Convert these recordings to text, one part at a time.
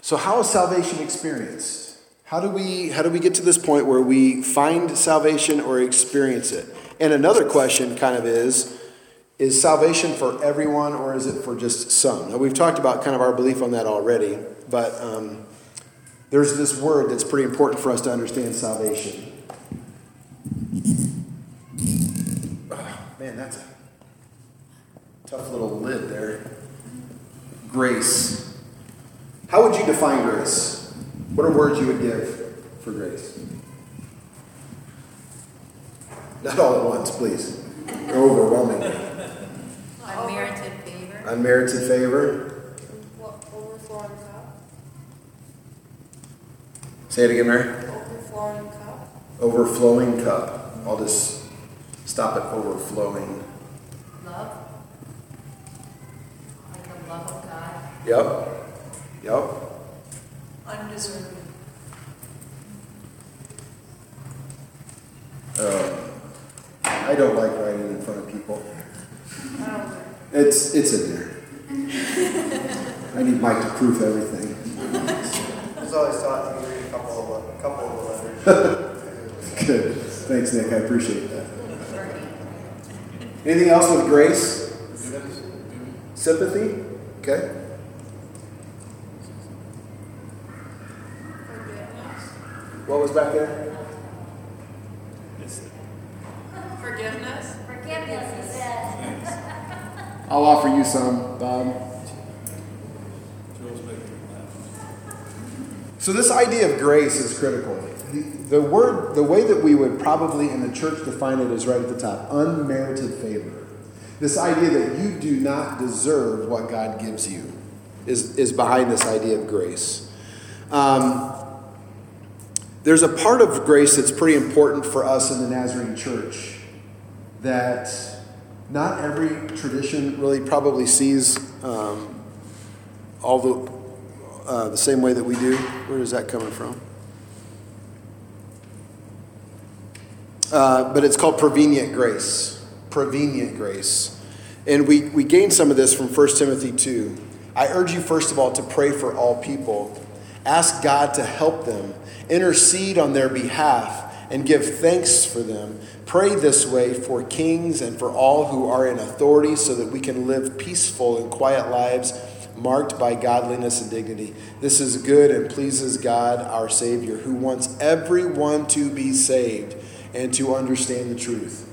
So how is salvation experienced? How do we get to this point where we find salvation or experience it? And another question kind of is salvation for everyone or is it for just some? Now we've talked about kind of our belief on that already, but there's this word that's pretty important for us to understand salvation. Oh, man, that's a tough little lid there. Grace. How would you define grace? What are words you would give for grace? Not all at once, please. Overwhelmingly. Unmerited favor. Unmerited favor. Overflowing cup. Say it again, Mary. Overflowing cup. Overflowing cup. I'll just stop at overflowing. Love. Like the love of God. Yep. Undeserving. I don't like writing in front of people. I don't know. It's in there. I need Mike to proof everything. I was always taught to read a couple of the letters. Good. Thanks, Nick. I appreciate that. Anything else with grace? Sympathy? Okay. What was back there? Forgiveness. Forgiveness, he said. I'll offer you some, Bob. So this idea of grace is critical. The way that we would probably in the church define it is right at the top. Unmerited favor. This idea that you do not deserve what God gives you is behind this idea of grace. There's a part of grace that's pretty important for us in the Nazarene church that not every tradition really probably sees all the same way that we do. Where is that coming from? But it's called prevenient grace. Prevenient grace. And we gain some of this from 1 Timothy 2. I urge you, first of all, to pray for all people. Ask God to help them. Intercede on their behalf and give thanks for them. Pray this way for kings and for all who are in authority so that we can live peaceful and quiet lives marked by godliness and dignity. This is good and pleases God, our Savior, who wants everyone to be saved and to understand the truth.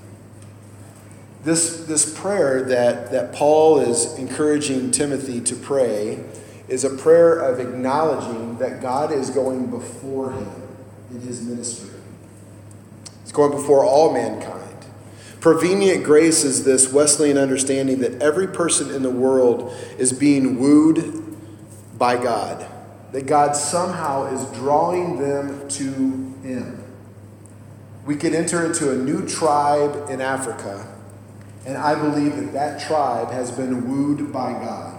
This prayer that Paul is encouraging Timothy to pray is a prayer of acknowledging that God is going before him in his ministry. He's going before all mankind. Prevenient grace is this Wesleyan understanding that every person in the world is being wooed by God. That God somehow is drawing them to him. We could enter into a new tribe in Africa, and I believe that tribe has been wooed by God.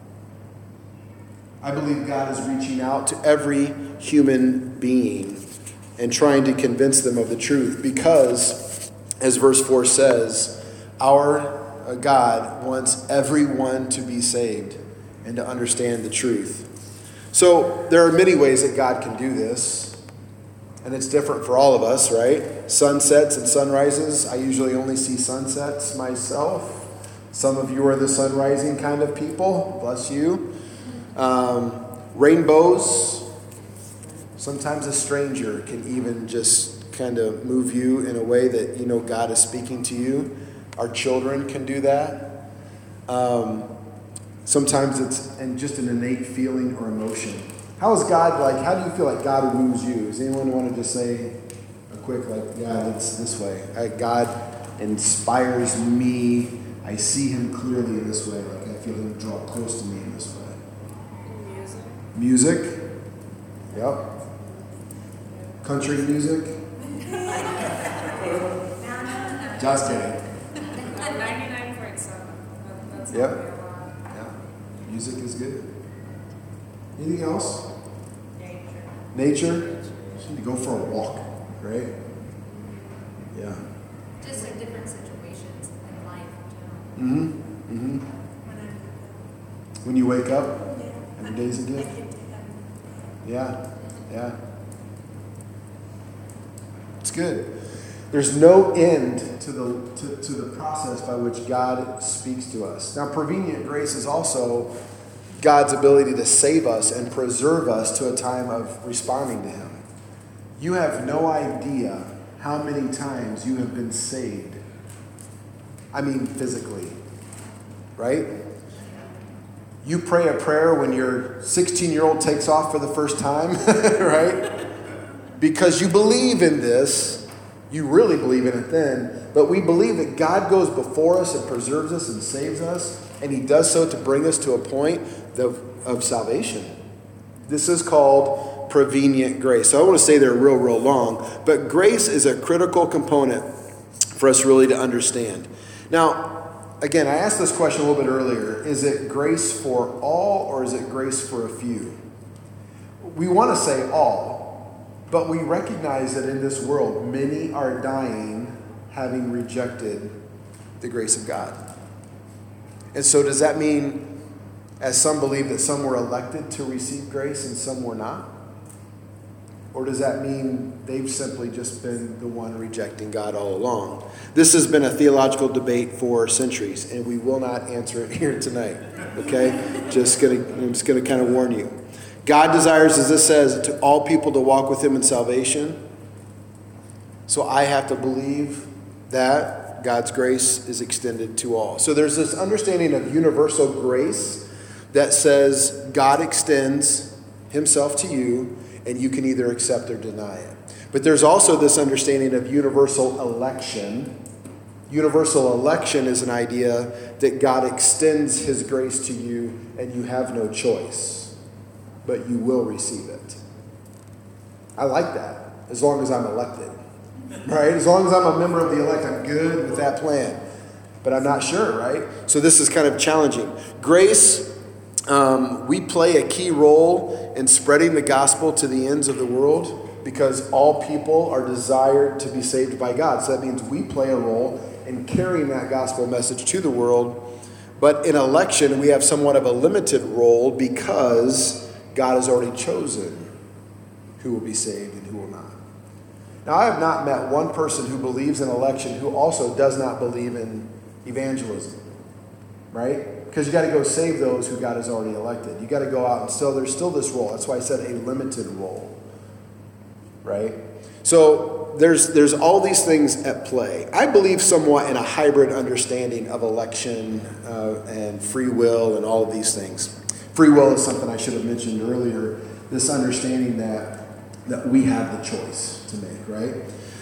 I believe God is reaching out to every human being and trying to convince them of the truth because, as verse 4 says, our God wants everyone to be saved and to understand the truth. So there are many ways that God can do this, and it's different for all of us, right? Sunsets and sunrises. I usually only see sunsets myself. Some of you are the sun-rising kind of people. Bless you. Rainbows. Sometimes a stranger can even just kind of move you in a way that you know God is speaking to you. Our children can do that. Sometimes it's just an innate feeling or emotion. How is God like? How do you feel like God woos you? Does anyone want to just say a quick it's this way? God inspires me. I see him clearly in this way. Like I feel him draw close to me in this way. Music. Yep. Country music. Just kidding. 99.7. That's Yep. Yeah. Music is good. Anything else? Nature. Just need to go for a walk, right? Yeah. Just like different situations in life. When you wake up, every day's a gift. Yeah. Yeah. It's good. There's no end to the process by which God speaks to us. Now, prevenient grace is also God's ability to save us and preserve us to a time of responding to Him. You have no idea how many times you have been saved. I mean physically, right? You pray a prayer when your 16-year-old takes off for the first time, right? Because you believe in this. You really believe in it then. But we believe that God goes before us and preserves us and saves us. And He does so to bring us to a point of salvation. This is called prevenient grace. So I want to stay there real long. But grace is a critical component for us really to understand. Now, again, I asked this question a little bit earlier. Is it grace for all or is it grace for a few? We want to say all, but we recognize that in this world, many are dying having rejected the grace of God. And so does that mean, as some believe, that some were elected to receive grace and some were not? Or does that mean they've simply just been the one rejecting God all along? This has been a theological debate for centuries, and we will not answer it here tonight. Okay? I'm just gonna kind of warn you. God desires, as this says, to all people to walk with Him in salvation. So I have to believe that God's grace is extended to all. So there's this understanding of universal grace that says God extends Himself to you, and you can either accept or deny it. But there's also this understanding of universal election. Universal election is an idea that God extends His grace to you and you have no choice, but you will receive it. I like that, as long as I'm elected. Right? As long as I'm a member of the elect, I'm good with that plan. But I'm not sure, right? So this is kind of challenging. Grace, we play a key role in spreading the gospel to the ends of the world because all people are desired to be saved by God. So that means we play a role in carrying that gospel message to the world. But in election, we have somewhat of a limited role because God has already chosen who will be saved and who will not. Now, I have not met one person who believes in election who also does not believe in evangelism, right? Because you got to go save those who God has already elected. You got to go out and there's still this role. That's why I said a limited role, right? So there's all these things at play. I believe somewhat in a hybrid understanding of election and free will and all of these things. Free will is something I should have mentioned earlier. This understanding that we have the choice to make, right?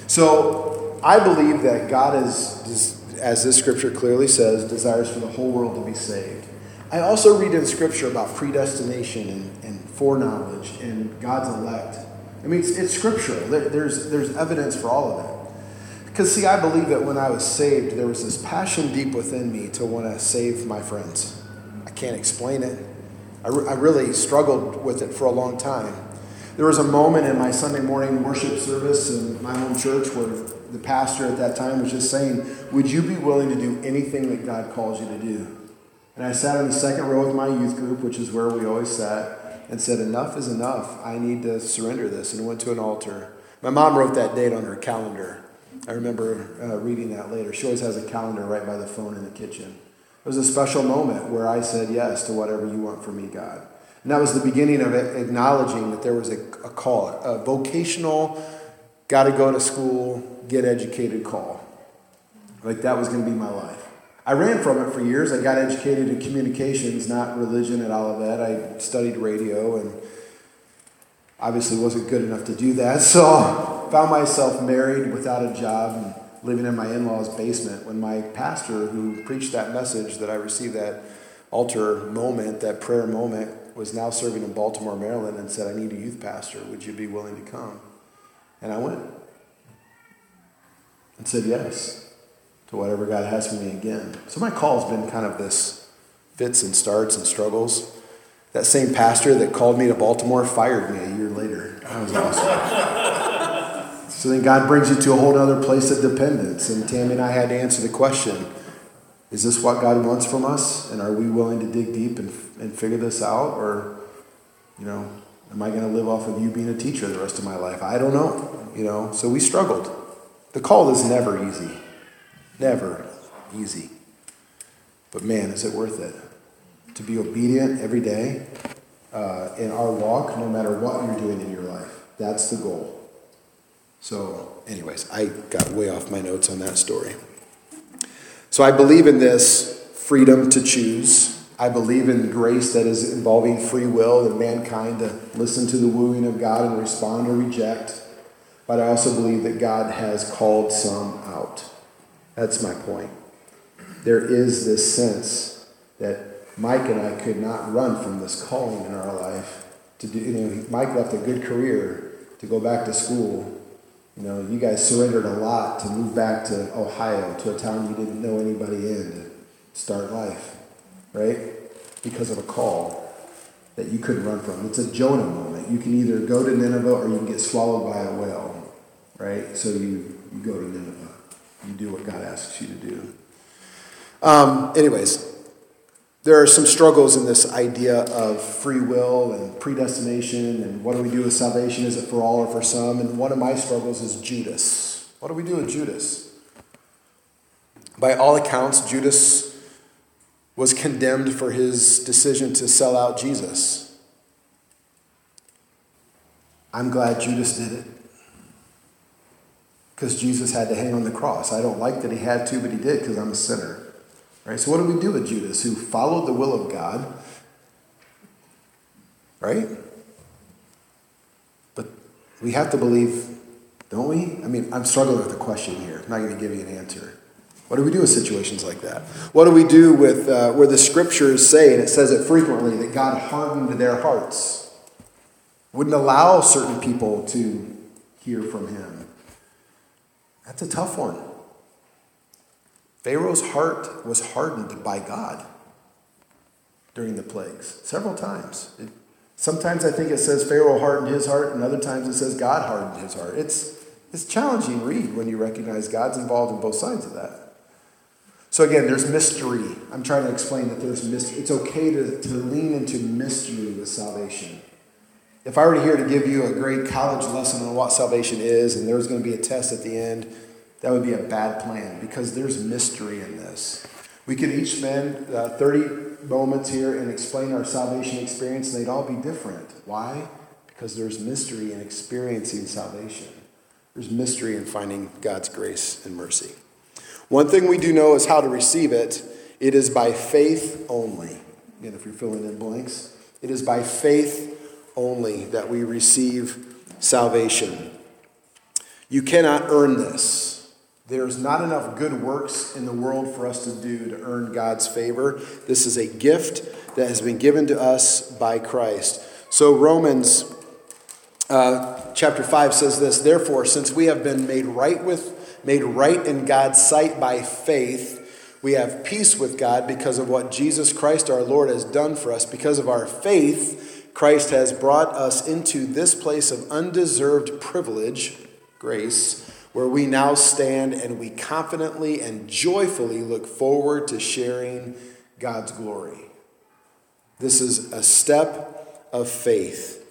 So I believe that God is, as this scripture clearly says, desires for the whole world to be saved. I also read in scripture about predestination and foreknowledge and God's elect. I mean, it's scriptural. There's evidence for all of that. Because, see, I believe that when I was saved, there was this passion deep within me to want to save my friends. I can't explain it. I really struggled with it for a long time. There was a moment in my Sunday morning worship service in my home church where the pastor at that time was just saying, would you be willing to do anything that God calls you to do? And I sat in the second row with my youth group, which is where we always sat, and said, enough is enough. I need to surrender this, and went to an altar. My mom wrote that date on her calendar. I remember reading that later. She always has a calendar right by the phone in the kitchen. It was a special moment where I said yes to whatever you want from me, God. And that was the beginning of it, acknowledging that there was a call, a vocational, got to go to school, get educated call. Like that was going to be my life. I ran from it for years. I got educated in communications, not religion at Olivet. I studied radio and obviously wasn't good enough to do that. So found myself married without a job and living in my in-laws' basement when my pastor who preached that message that I received that altar moment, that prayer moment, was now serving in Baltimore, Maryland, and said, I need a youth pastor. Would you be willing to come? And I went and said yes to whatever God has for me again. So my call has been kind of this fits and starts and struggles. That same pastor that called me to Baltimore fired me a year later. That was awesome. So then God brings you to a whole other place of dependence. And Tammy and I had to answer the question, is this what God wants from us? And are we willing to dig deep and figure this out? Or, am Am I going to live off of you being a teacher the rest of my life? I don't know. So we struggled. The call is never easy. Never easy. But man, is it worth it to be obedient every day in our walk, no matter what you're doing in your life. That's the goal. So anyways, I got way off my notes on that story. So I believe in this freedom to choose. I believe in grace that is involving free will and mankind to listen to the wooing of God and respond or reject. But I also believe that God has called some out. That's my point. There is this sense that Mike and I could not run from this calling in our life. Mike left a good career to go back to school. You guys surrendered a lot to move back to Ohio, to a town you didn't know anybody in, to start life. Right? Because of a call that you couldn't run from. It's a Jonah moment. You can either go to Nineveh or you can get swallowed by a whale. Right? So you go to Nineveh. You do what God asks you to do. Anyways, there are some struggles in this idea of free will and predestination and what do we do with salvation? Is it for all or for some? And one of my struggles is Judas. What do we do with Judas? By all accounts, Judas was condemned for his decision to sell out Jesus. I'm glad Judas did it, because Jesus had to hang on the cross. I don't like that he had to, but he did, because I'm a sinner. Right? So what do we do with Judas, who followed the will of God? Right? But we have to believe, don't we? I'm struggling with the question here. I'm not going to give you an answer. What do we do with situations like that? What do we do with where the scriptures say, and it says it frequently, that God hardened their hearts, wouldn't allow certain people to hear from him? That's a tough one. Pharaoh's heart was hardened by God during the plagues, several times. Sometimes I think it says Pharaoh hardened his heart, and other times it says God hardened his heart. It's a challenging read when you recognize God's involved in both sides of that. So again, there's mystery. I'm trying to explain that there's mystery. It's okay to lean into mystery with salvation. If I were to here to give you a great college lesson on what salvation is, and there was going to be a test at the end, that would be a bad plan, because there's mystery in this. We could each spend 30 moments here and explain our salvation experience, and they'd all be different. Why? Because there's mystery in experiencing salvation. There's mystery in finding God's grace and mercy. One thing we do know is how to receive it. It is by faith only. Again, if you're filling in blanks, it is by faith only that we receive salvation. You cannot earn this. There's not enough good works in the world for us to do to earn God's favor. This is a gift that has been given to us by Christ. So Romans chapter 5 says this: therefore, since we have been made right in God's sight by faith, we have peace with God because of what Jesus Christ our Lord has done for us. Because of our faith, Christ has brought us into this place of undeserved privilege, grace, where we now stand, and we confidently and joyfully look forward to sharing God's glory. This is a step of faith.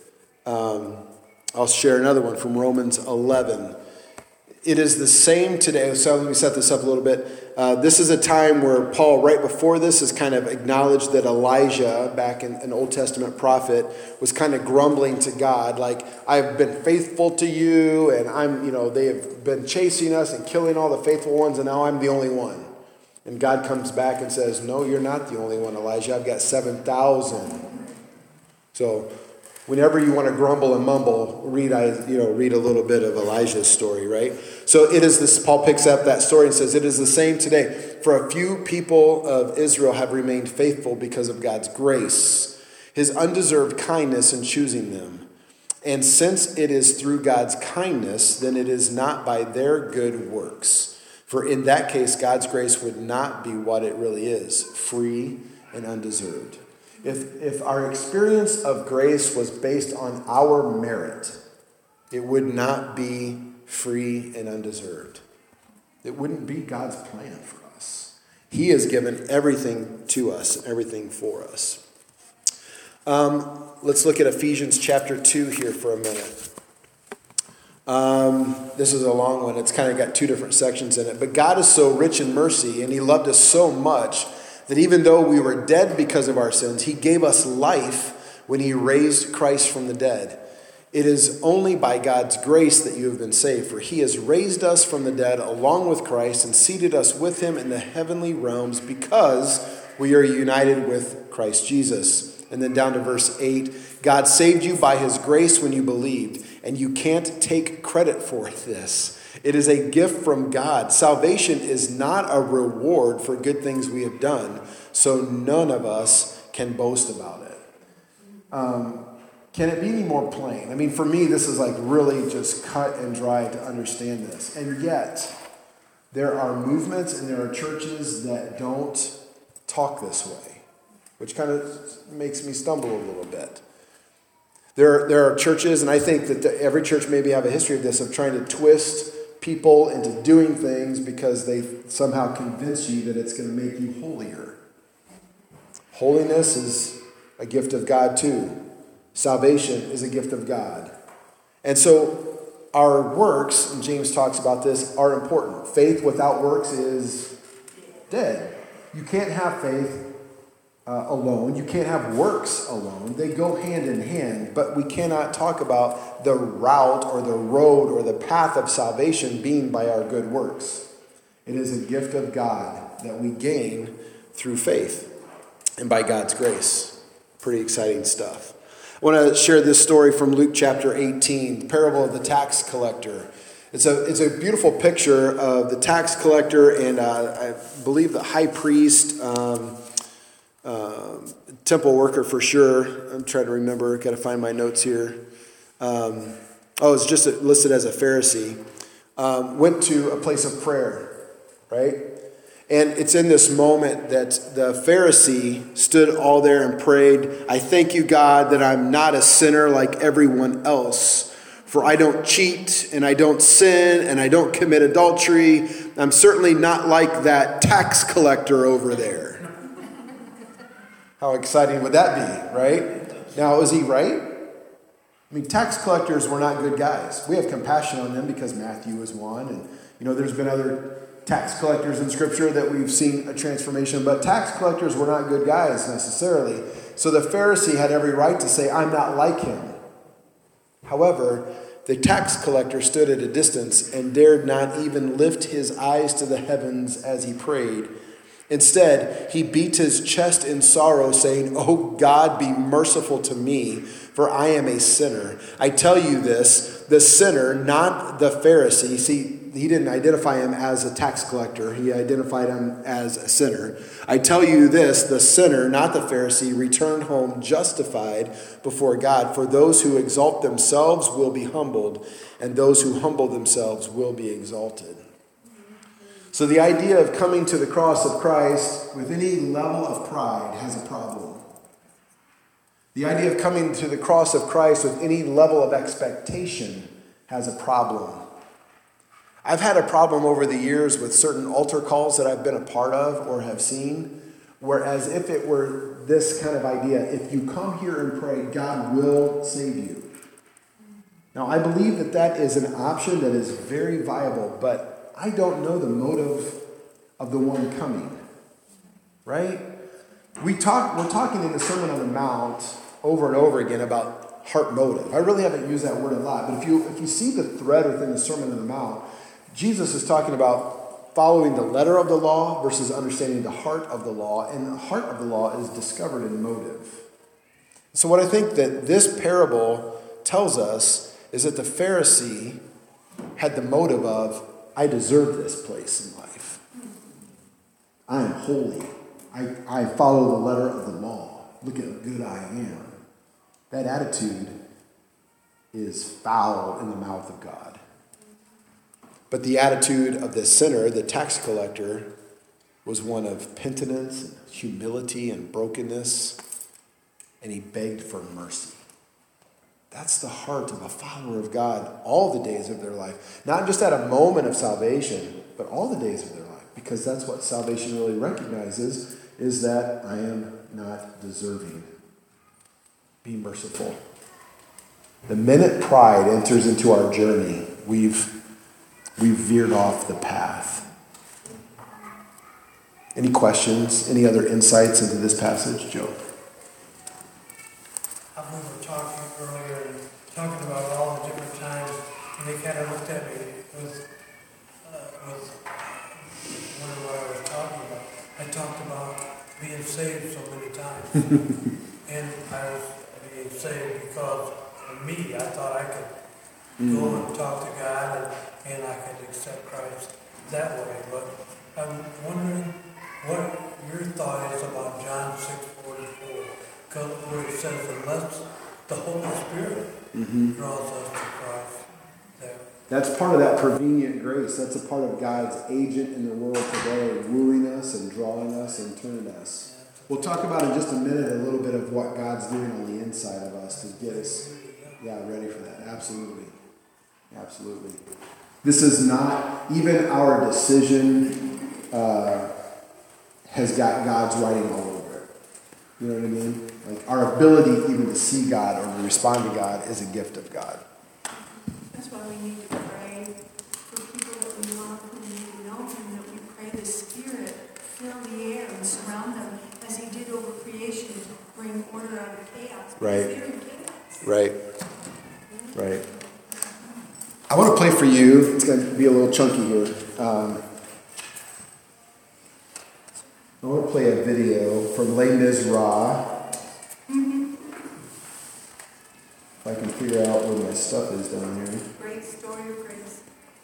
I'll share another one from Romans 11. It is the same today. So let me set this up a little bit. This is a time where Paul, right before this, has kind of acknowledged that Elijah, back in an Old Testament prophet, was kind of grumbling to God, like, I've been faithful to you, and they have been chasing us and killing all the faithful ones, and now I'm the only one. And God comes back and says, no, you're not the only one, Elijah. I've got 7,000. So whenever you want to grumble and mumble, read a little bit of Elijah's story, right? So it is this, Paul picks up that story and says, it is the same today. For a few people of Israel have remained faithful because of God's grace, his undeserved kindness in choosing them. And since it is through God's kindness, then it is not by their good works. For in that case, God's grace would not be what it really is, free and undeserved. If our experience of grace was based on our merit, it would not be free and undeserved. It wouldn't be God's plan for us. He has given everything to us, everything for us. Let's look at Ephesians chapter 2 here for a minute. This is a long one. It's kind of got two different sections in it. But God is so rich in mercy, and he loved us so much that even though we were dead because of our sins, he gave us life when he raised Christ from the dead. It is only by God's grace that you have been saved, for he has raised us from the dead along with Christ and seated us with him in the heavenly realms because we are united with Christ Jesus. And then down to verse 8, God saved you by his grace when you believed, and you can't take credit for this. It is a gift from God. Salvation is not a reward for good things we have done, so none of us can boast about it. Can it be any more plain? I mean, for me, this is like really just cut and dry to understand this. And yet, there are movements and there are churches that don't talk this way, which kind of makes me stumble a little bit. There are churches, and I think that every church maybe have a history of this, of trying to twist people into doing things because they somehow convince you that it's going to make you holier. Holiness is a gift of God too. Salvation is a gift of God. And so our works, and James talks about this, are important. Faith without works is dead. You can't have faith alone. You can't have works alone. They go hand in hand, but we cannot talk about the route or the road or the path of salvation being by our good works. It is a gift of God that we gain through faith and by God's grace. Pretty exciting stuff. I want to share this story from Luke chapter 18, the parable of the tax collector. It's a beautiful picture of the tax collector and I believe the high priest, temple worker for sure. I'm trying to remember. Got to find my notes here. It's just listed as a Pharisee. Went to a place of prayer, right? And it's in this moment that the Pharisee stood all there and prayed, I thank you, God, that I'm not a sinner like everyone else. For I don't cheat, and I don't sin, and I don't commit adultery. I'm certainly not like that tax collector over there. How exciting would that be, right? Now, is he right? I mean, tax collectors were not good guys. We have compassion on them because Matthew is one. And, there's been other tax collectors in Scripture that we've seen a transformation. But tax collectors were not good guys necessarily. So the Pharisee had every right to say, I'm not like him. However, the tax collector stood at a distance and dared not even lift his eyes to the heavens as he prayed. Instead, he beat his chest in sorrow, saying, Oh God, be merciful to me, for I am a sinner. I tell you this, the sinner, not the Pharisee. See, he didn't identify him as a tax collector. He identified him as a sinner. I tell you this, the sinner, not the Pharisee, returned home justified before God. For those who exalt themselves will be humbled, and those who humble themselves will be exalted. So the idea of coming to the cross of Christ with any level of pride has a problem. The idea of coming to the cross of Christ with any level of expectation has a problem. I've had a problem over the years with certain altar calls that I've been a part of or have seen, whereas if it were this kind of idea, if you come here and pray, God will save you. Now, I believe that is an option that is very viable, but I don't know the motive of the one coming, right? We're talking in the Sermon on the Mount over and over again about heart motive. I really haven't used that word a lot, but if you see the thread within the Sermon on the Mount, Jesus is talking about following the letter of the law versus understanding the heart of the law, and the heart of the law is discovered in motive. So what I think that this parable tells us is that the Pharisee had the motive of, I deserve this place in life. I am holy. I follow the letter of the law. Look at how good I am. That attitude is foul in the mouth of God. But the attitude of the sinner, the tax collector, was one of penitence, and humility, and brokenness, and he begged for mercy. That's the heart of a follower of God all the days of their life. Not just at a moment of salvation, but all the days of their life. Because that's what salvation really recognizes, is that I am not deserving. be merciful. The minute pride enters into our journey, we've veered off the path. Any questions? Any other insights into this passage, Joe? We were talking earlier, talking about all the different times, and they kind of looked at me with wondering what I was talking about. I talked about being saved so many times, and I was being saved because of me. I thought I could go and talk to God, and I could accept Christ that way. But I'm wondering what your thought is about John 6:44, where it says, unless the Holy Spirit draws us to Christ. That's part of that prevenient grace. That's a part of God's agent in the world today, wooing us and drawing us and turning us. We'll talk about in just a minute a little bit of what God's doing on the inside of us to get us ready for that. Absolutely. Absolutely. This is not, even our decision has got God's writing all over it. You know what I mean? Like our ability even to see God or to respond to God is a gift of God. That's why we need to pray for people that we love who need to know Him, that we pray the Spirit fill the air and surround them as He did over creation to bring order out of chaos. Right. They're in chaos. Right. Right. I want to play for you. It's going to be a little chunky here. I want to play a video from Les Miserables. If I can figure out where my stuff is down here. Great story of grace.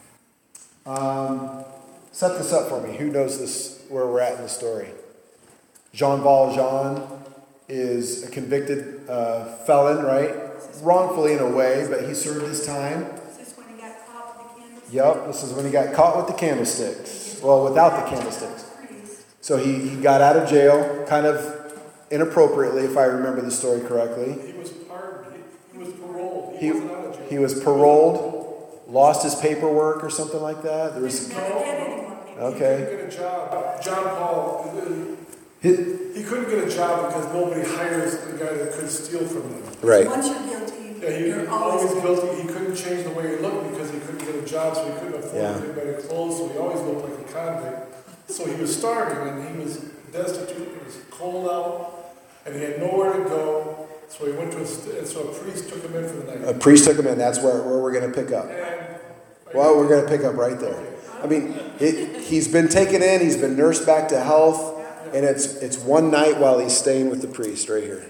Set this up for me. Who knows this? Where we're at in the story? Jean Valjean is a convicted felon, right? Wrongfully in a way, but he served his time. Is this when he got caught with the candlestick? Yep, this is when he got caught with the candlesticks. Well, without the candlesticks. So he got out of jail, kind of inappropriately, if I remember the story correctly. He was pardoned. He was paroled. He wasn't out of jail. he was paroled, lost his paperwork or something like that. There was Never get any more people. He okay. couldn't get a job. John Paul, He- he couldn't get a job because nobody hires the guy that could steal from them. right. Once you're guilty, Yeah, he you're was always always guilty. He couldn't change the way he looked because he couldn't get a job, so he couldn't afford Yeah. to get better clothes, so he always looked like a convict. So he was starving and he was destitute, it was cold out, and he had nowhere to go, so he went to so a priest took him in for the night. A priest took him in. That's where we're going to pick up. And Well, we're going to pick up right there. I mean, he's been taken in. He's been nursed back to health. And it's one night while he's staying with the priest right here.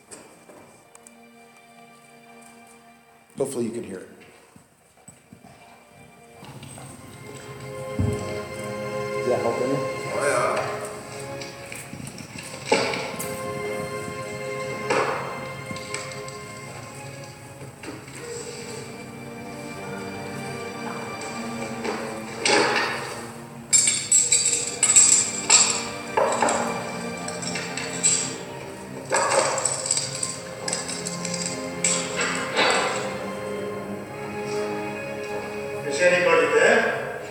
Hopefully you can hear it. Does that help any? Oh, yeah. Is anybody there?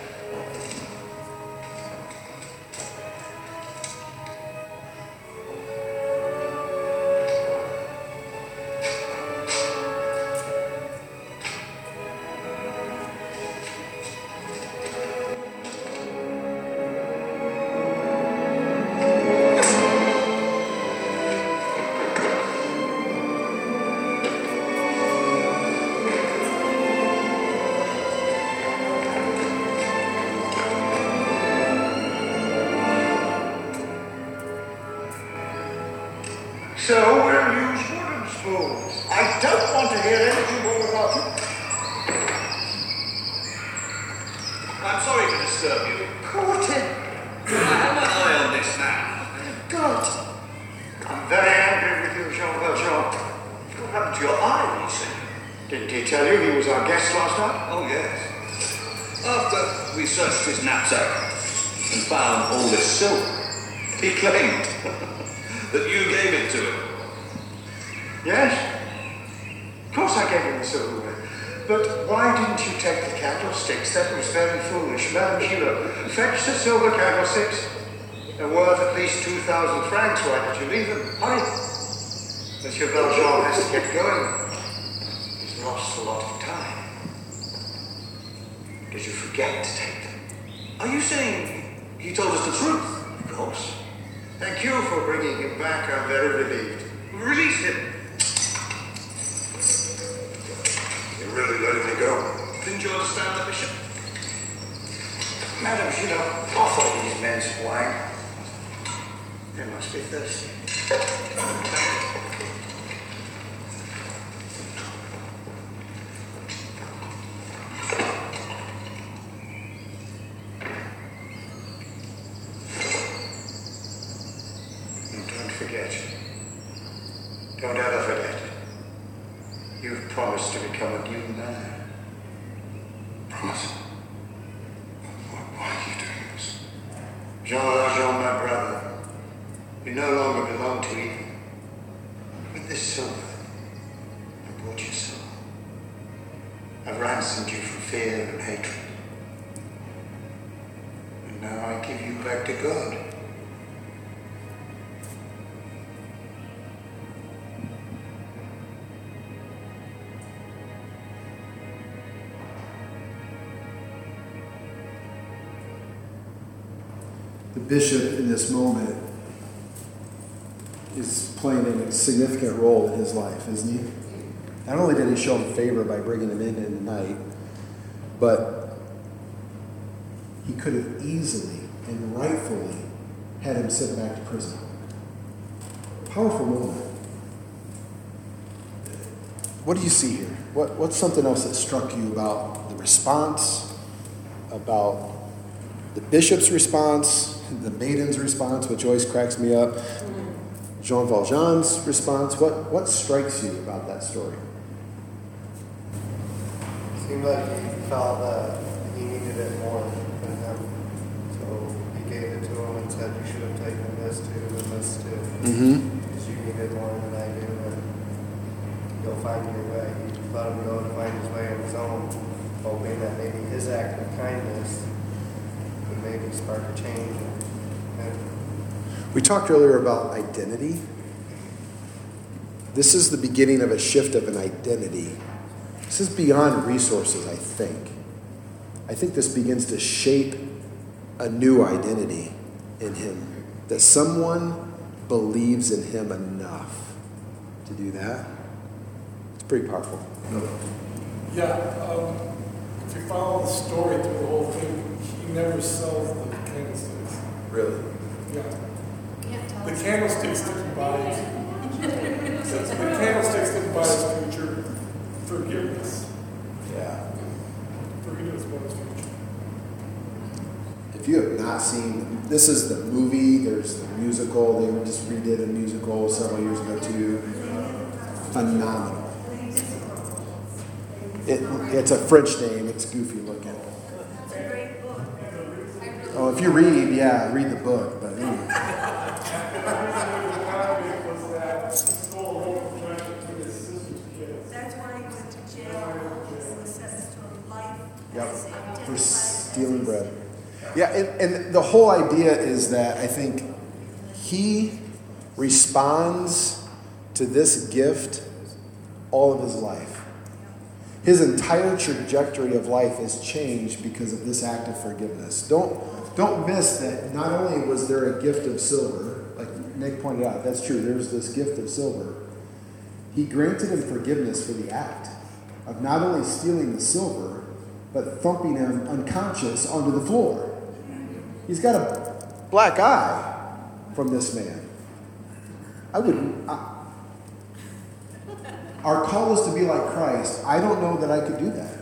So we'll use wooden spoons. I don't want to hear anything more about it. I'm sorry to disturb you. Caught him. But I have my eye on this now. God. I'm very angry with you, Jean Valjean. What happened to your eye, Lucy? Didn't he tell you he was our guest last night? Oh, yes. After we searched his knapsack and found all this silver, he claimed that you gave it to him. Yes. Of course I gave him the silverware. But why didn't you take the candlesticks? That was very foolish. Madame Gillot, fetch the silver candlesticks. They're worth at least 2,000 francs. Why did you leave them? Hurry. Monsieur Valjean has to get going. He's lost a lot of time. Did you forget to take them? Are you saying he told us the truth? Of course. Thank you for bringing him back. I'm very relieved. Release him. You're really letting me go? Didn't you understand that, Bishop? Madam, you don't offer these men some wine. They must be thirsty. And don't forget. Don't ever forget. You've promised to become a new man. Promise? Why are you doing this? Jean Valjean, my brother, you no longer belong to evil. With this silver, I bought your soul. I've ransomed you from fear and hatred. And now I give you back to God. The bishop in this moment is playing a significant role in his life, isn't he? Not only did he show him favor by bringing him in the night, but he could have easily and rightfully had him sent back to prison. Powerful moment. What do you see here? What's something else that struck you about the response, about the bishop's response, the maiden's response, which always cracks me up, Jean Valjean's response? What strikes you about that story? Seemed like he felt that he needed it more than him. So he gave it to him and said, you should have taken this too and this too. Mm-hmm. Because you need it more than I do, and you'll find your way. He let him go to find his way on his own, hoping that maybe his act of kindness would maybe spark a change. We talked earlier about identity. This is the beginning of a shift of an identity. This is beyond resources, I think. I think this begins to shape a new identity in him. That someone believes in him enough to do that. It's pretty powerful. Yeah, if you follow the story through the whole thing, he never sells the candlesticks. Really? Yeah. Can't tell The us. candlesticks didn't buy the candlesticks didn't buy his future forgiveness. Yeah. Forgiveness about his future. If you have not seen, this is the movie, there's the musical, they just redid a musical several years ago too. Phenomenal. It's a French name, it's goofy looking. It's a great book. Oh, if you read, yeah, read the book, but anyway. That's why he went to jail. He was sentenced to a life. Yep, as identified for as stealing his- bread. Yeah, and the whole idea is that I think he responds to this gift all of his life. His entire trajectory of life is changed because of this act of forgiveness. Don't miss that not only was there a gift of silver, like Nick pointed out, that's true, there's this gift of silver. He granted him forgiveness for the act of not only stealing the silver, but thumping him unconscious onto the floor. He's got a black eye from this man. Our call is to be like Christ. I don't know that I could do that.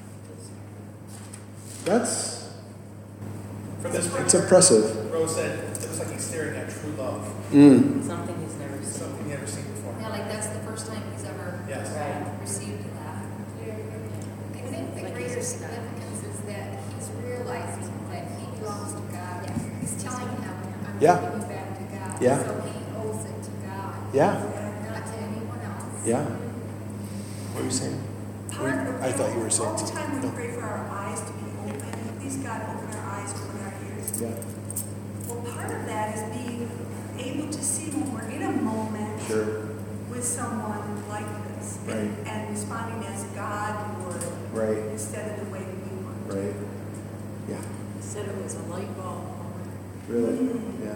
That's From this it's picture, impressive. Rose said it looks like he's staring at true love. Something he's never seen. Something he's never seen before. Yeah, like that's the first time he's ever Yes. received that. I think the greater significance is that he's realizing that he belongs to God. He's telling him, I'm Yeah. giving you back to God. Yeah. So he owes it to God. Yeah. Not to anyone else. Yeah. What are you saying? I thought you were saying All the something. time we No. pray for our eyes to be open. Please God, open our eyes, open our ears. Yeah. Well, part of that is being able to see when we're in a moment Sure. with someone like this. Right. And responding as God would. Right. Instead of the way we want. Right. Yeah. Said it was a light bulb. Really? Yeah.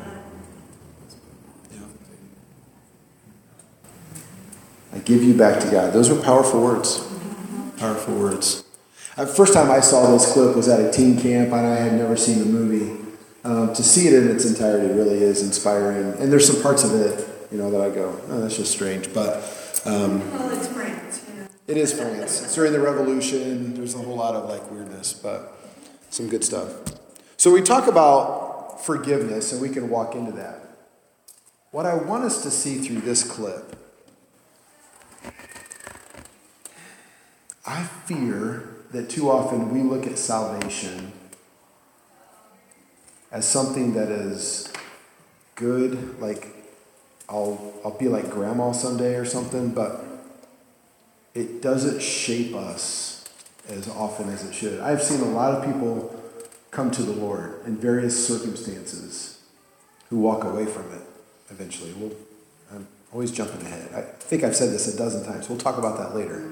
I give you back to God. Those were powerful words. Powerful words. First time I saw this clip was at a teen camp, and I had never seen the movie. To see it in its entirety really is inspiring. And there's some parts of it, that I go, oh, that's just strange. But Well, it's France, it is France. It's during the Revolution. There's a whole lot of weirdness, but some good stuff. So we talk about forgiveness, and we can walk into that. What I want us to see through this clip, I fear that too often we look at salvation as something that is good, like I'll be like grandma someday or something, but it doesn't shape us as often as it should. I've seen a lot of people come to the Lord in various circumstances who walk away from it eventually. I'm always jumping ahead. I think I've said this a dozen times. We'll talk about that later.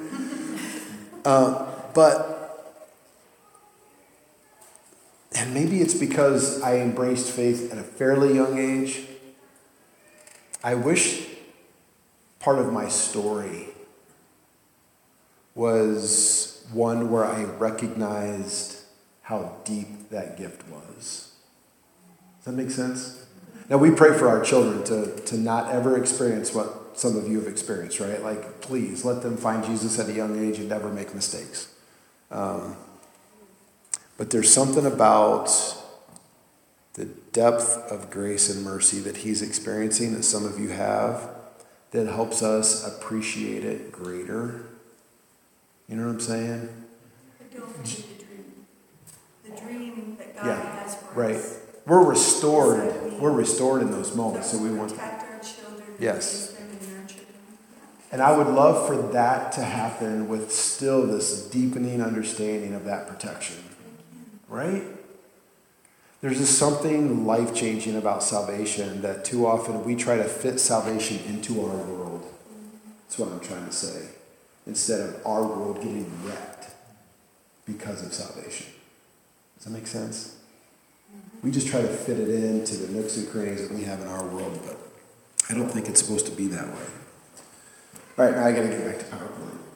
And maybe it's because I embraced faith at a fairly young age. I wish part of my story was one where I recognized how deep that gift was. Does that make sense? Now, we pray for our children to not ever experience what some of you have experienced, right? Please, let them find Jesus at a young age and never make mistakes. But there's something about the depth of grace and mercy that he's experiencing, that some of you have, that helps us appreciate it greater. You know what I'm saying? But don't forget the dream that God has for right. us. We're restored. We're restored in those moments. So we want to protect our children. Yes. Raise them and nurture them. And I would love for that to happen with still this deepening understanding of that protection. Right? There's just something life-changing about salvation that too often we try to fit salvation into our world. That's what I'm trying to say. Instead of our world getting wrecked because of salvation. Does that make sense? We just try to fit it into the nooks and crannies that we have in our world, but I don't think it's supposed to be that way. All right, now I got to get back to PowerPoint.